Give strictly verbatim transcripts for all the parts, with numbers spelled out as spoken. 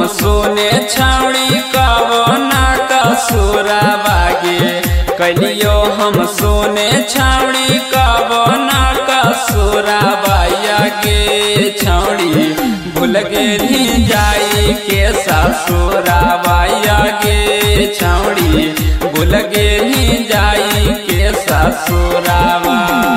हम सोने छावड़ी कवना कसूरा बागे कलियो हम सोने छावड़ी कवना कसूरा बाया के छावड़ी भूल गेली जाई के ससुरा बाया के छावड़ी भूल गेली जाई के ससुरावा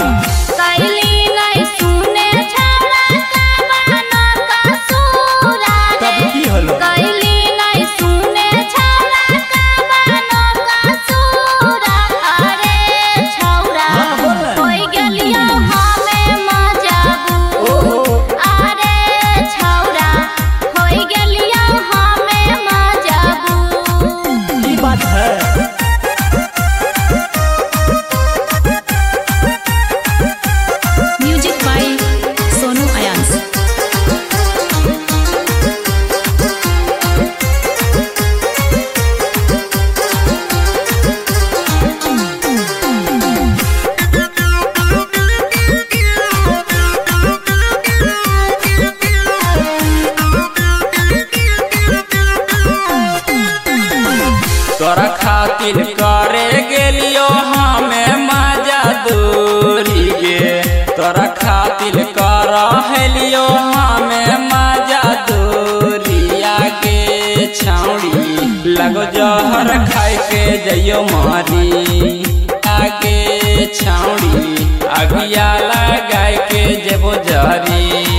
तोरा खातिर करे गेलियो हमें मजा दूरी गे तोरा खातिर कर हेलियो हमें मजा दूरिया के छाउड़ी लगो जहर खाई के जइयो मारी आगे छाउड़ी अगिया लगाई के जेबो जरी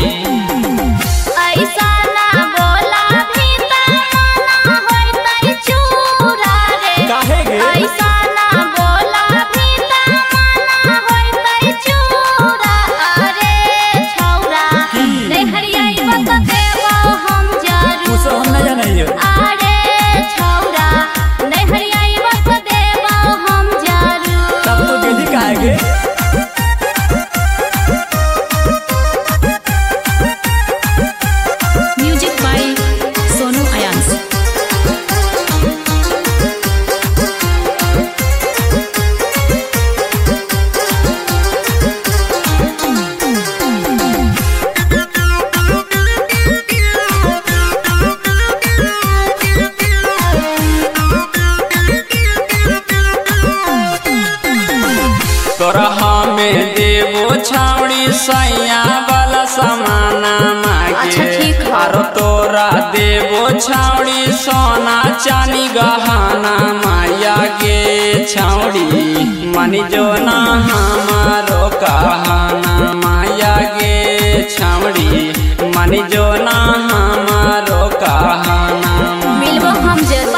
तोरा हमें देवो छावड़ी सैया वाला समाना मांगे और तोरा देवो छावड़ी सोना चानी गहना माया के छावड़ी मनी जो ना हमारो कहना माया के छावड़ी मनी जो ना हमारो कहना मिलबो हम जरूर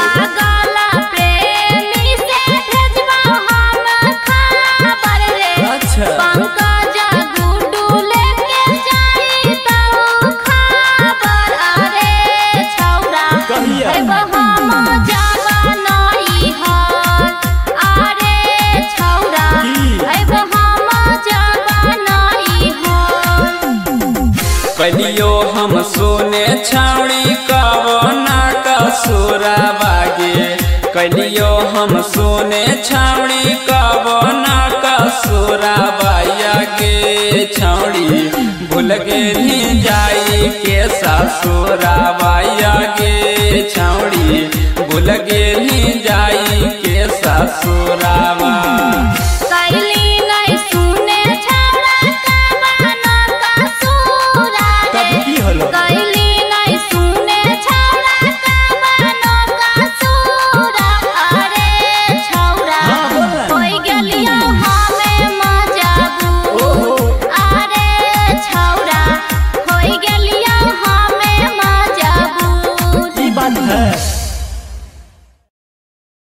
कलियो हम सोने छावड़ी कवना कसूरा बागे कलियो हम सोने छावड़ी कवना कसूरा बाया के छावड़ी भूल गेली जाई के ससुरा बाया के छावड़ी भूल गेली जाई के ससुरा।